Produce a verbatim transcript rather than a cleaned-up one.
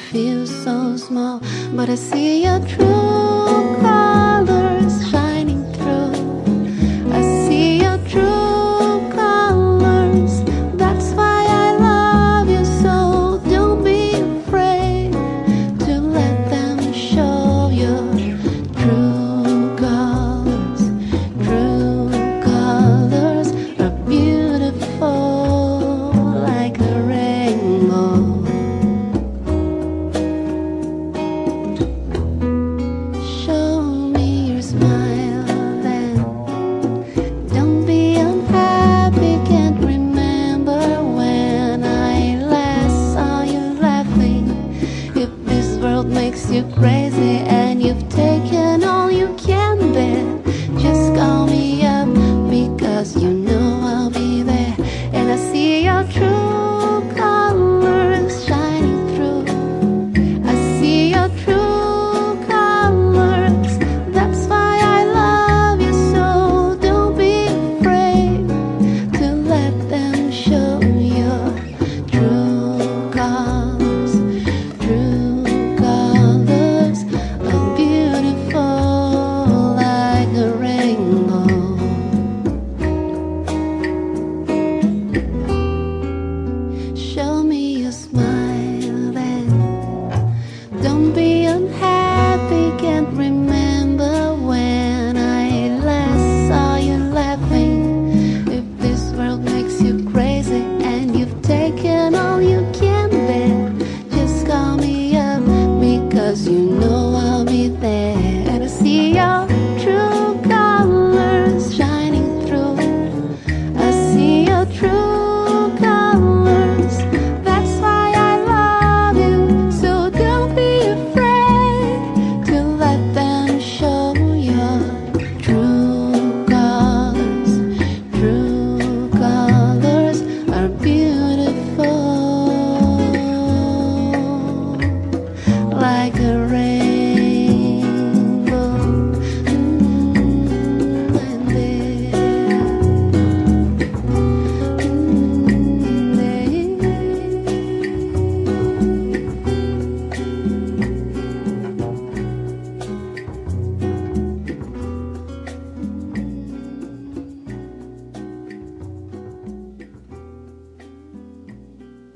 feel so small, but I see your true colors shining through. I see your true colors. That's why I love you so. Don't be afraid to let them show your true colors. True colors are beautiful like a rainbow. Show me your smile then. Don't be unhappy, can't remember when I last saw you laughing. If this world makes you crazy and you've taken all you can bear, just call me up because you know I'll be there. And I see your true colors shining through. I see your true colors. That's why I love you so. Don't be afraid to let them show your true colors. True colors are beautiful like a rainbow. Show me your smile then. Don't be unhappy, can't remember when I last saw you laughing. If this world makes you crazy and you've taken all you can bear, just call me up because you know I'll be there. And I see your true colors shining through. I see your true colors. That's why I love you. So don't be afraid to let them show your true colors. True colors are beautiful like a rainbow.